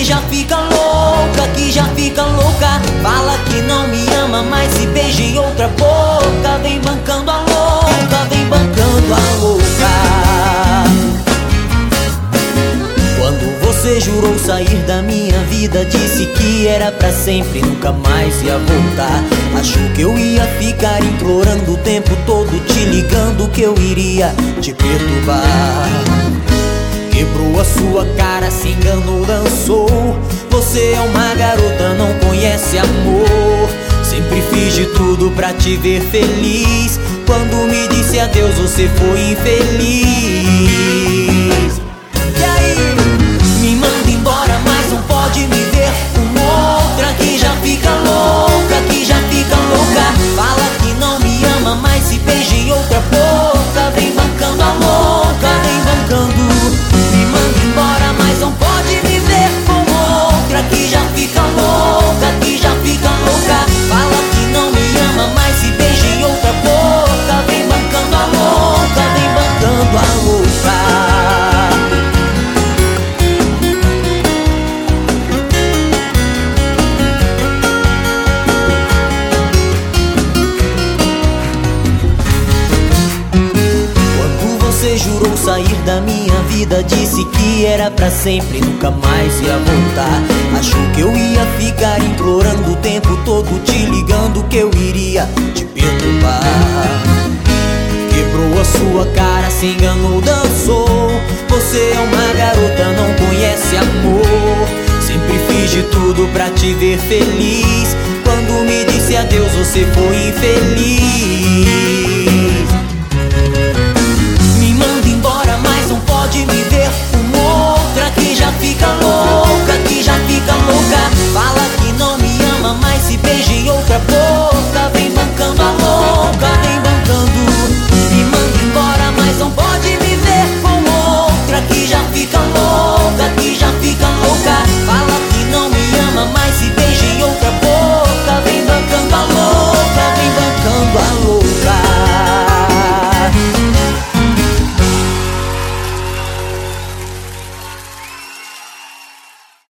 que já fica louca, que já fica louca. Fala que não me ama, mas se beija em outra boca. Vem bancando a louca, vem bancando a louca. Quando você jurou sair da minha vida, disse que era pra sempre, nunca mais ia voltar. Achou que eu ia ficar implorando o tempo todo, te ligando que eu iria te perturbar. Quebrou a sua cara, se enganou, dançou. Você é uma garota, não conhece amor. Sempre fiz de tudo pra te ver feliz. Quando me disse adeus, você foi infeliz. E aí? Me manda embora, mas não pode me ver com outra que já fica louca, que já fica louca. Fala que não me ama, mas se beija em outra boca. Vem bancando a louca, vem bancando. Me manda embora, mas não pode me ver com outra que já fica louca, que já fica louca. Fala que não me ama, mas se beija em outra boca. Vem bancando a louca, vem bancando a louca. Você jurou sair da minha vida, disse que era pra sempre, nunca mais ia voltar. Achou que eu ia ficar implorando o tempo todo, te ligando que eu iria te perturbar. Quebrou a sua cara, se enganou, dançou. Você é uma garota, não conhece amor. Sempre fiz de tudo pra te ver feliz. Quando me disse adeus, você foi infeliz.